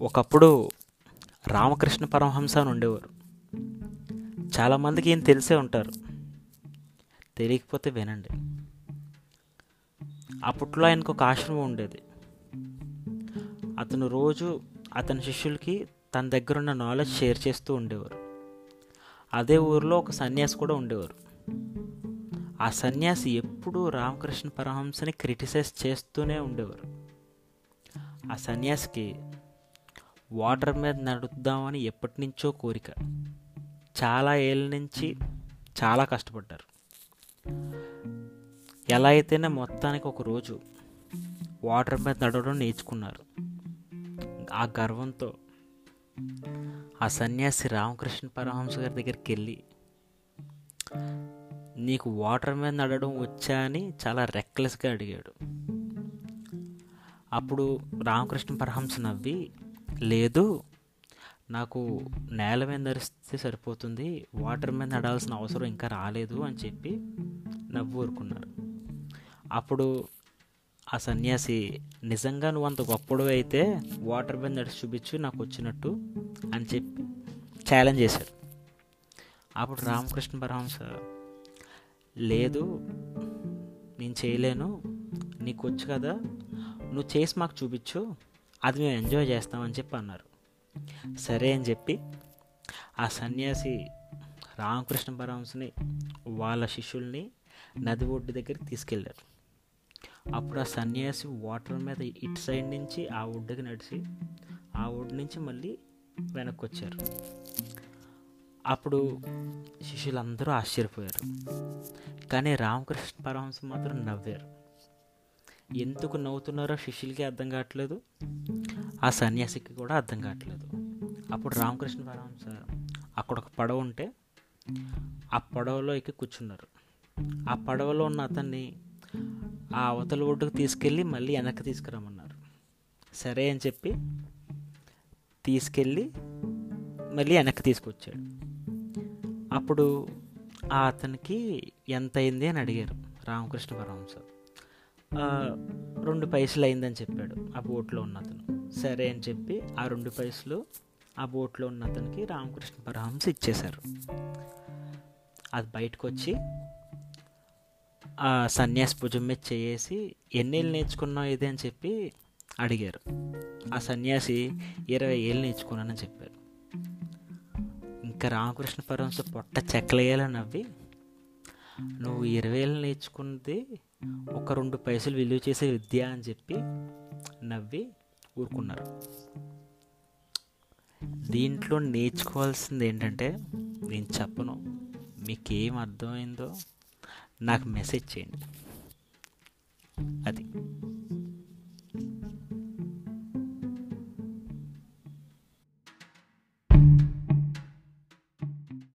ఒకప్పుడు రామకృష్ణ పరమహంస అని ఉండేవారు. చాలామందికి ఈయన తెలిసే ఉంటారు, తెలియకపోతే వినండి. అప్పట్లో ఆయనకు ఒక ఆశ్రమం ఉండేది. అతను రోజు అతని శిష్యులకి తన దగ్గర ఉన్న నాలెడ్జ్ షేర్ చేస్తూ ఉండేవారు. అదే ఊరిలో ఒక సన్యాసి కూడా ఉండేవారు. ఆ సన్యాసి ఎప్పుడూ రామకృష్ణ పరమహంసని క్రిటిసైజ్ చేస్తూనే ఉండేవారు. ఆ సన్యాసికి వాటర్ మీద నడుద్దామని ఎప్పటి నుంచో కోరిక. చాలా ఏళ్ళ నుంచి చాలా కష్టపడ్డారు. ఎలా అయితేనే మొత్తానికి ఒక రోజు వాటర్ మీద నడవడం నేర్చుకున్నారు. ఆ గర్వంతో ఆ సన్యాసి రామకృష్ణ పరమహంస గారి దగ్గరికి వెళ్ళి, నీకు వాటర్ మీద నడవడం వచ్చా అని చాలా రెక్లెస్గా అడిగాడు. అప్పుడు రామకృష్ణ పరమహంస నవ్వి, లేదు, నాకు నేల మీద నడిస్తే సరిపోతుంది, వాటర్ మీద నడాల్సిన అవసరం ఇంకా రాలేదు అని చెప్పి నవ్వు ఊరుకున్నారు. అప్పుడు ఆ సన్యాసి, నిజంగా నువ్వు అంత గొప్పడు అయితే వాటర్ మీద నడిచి చూపించు నాకు వచ్చినట్టు అని చెప్పి ఛాలెంజ్ చేశాడు. అప్పుడు రామకృష్ణ పరమహంస, లేదు నేను చేయలేను, నీకు వచ్చు కదా, నువ్వు చేసి మాకు చూపించు, అది మేము ఎంజాయ్ చేస్తామని చెప్పి అన్నారు. సరే అని చెప్పి ఆ సన్యాసి రామకృష్ణ పరమహంసని వాళ్ళ శిష్యుల్ని నది ఒడ్డు దగ్గరికి తీసుకెళ్ళారు. అప్పుడు ఆ సన్యాసి వాటర్ మీద ఇటు సైడ్ నుంచి ఆ ఒడ్డుకి నడిచి ఆ ఒడ్డు నుంచి మళ్ళీ వెనక్కి వచ్చారు. అప్పుడు శిష్యులందరూ ఆశ్చర్యపోయారు, కానీ రామకృష్ణ పరమహంస మాత్రం నవ్వారు. ఎందుకు నవ్వుతున్నారో శిష్యులకి అర్థం కావట్లేదు, ఆ సన్యాసికి కూడా అర్థం కావట్లేదు. అప్పుడు రామకృష్ణ పరమహంస అక్కడ ఒక పడవ ఉంటే ఆ పడవలో ఎక్కి కూర్చున్నారు. ఆ పడవలో ఉన్న అతన్ని ఆ అవతల ఒడ్డుకు తీసుకెళ్ళి మళ్ళీ వెనక్కి తీసుకురమ్మన్నారు. సరే అని చెప్పి తీసుకెళ్ళి మళ్ళీ వెనక్కి తీసుకొచ్చాడు. అప్పుడు ఆ అతనికి ఎంత అయింది అని అడిగారు రామకృష్ణ పరమహంస. 2 పైసలు అయిందని చెప్పాడు ఆ బోట్లో ఉన్న అతను. సరే అని చెప్పి ఆ 2 పైసలు ఆ బోట్లో ఉన్న అతనికి రామకృష్ణ పరమహంస ఇచ్చేశారు. అది బయటకు వచ్చి ఆ సన్యాసి భుజం మీద చేసి, ఎన్నేళ్ళు నేర్చుకున్నావు ఇది అని చెప్పి అడిగారు. ఆ సన్యాసి 20 ఏళ్ళు నేర్చుకున్నానని చెప్పారు. ఇంకా రామకృష్ణ పరమహంస పొట్ట చెక్కలేయాలని నవ్వి, నువ్వు 20 ఏళ్ళు నేర్చుకున్నది ఒక 2 పైసలు విలువ చేసే విద్య అని చెప్పి నవ్వి ఊరుకున్నారు. దీంట్లో నేర్చుకోవాల్సింది ఏంటంటే, నేను చెప్పను, మీకేం అర్థమైందో నాకు మెసేజ్ చేయండి. అది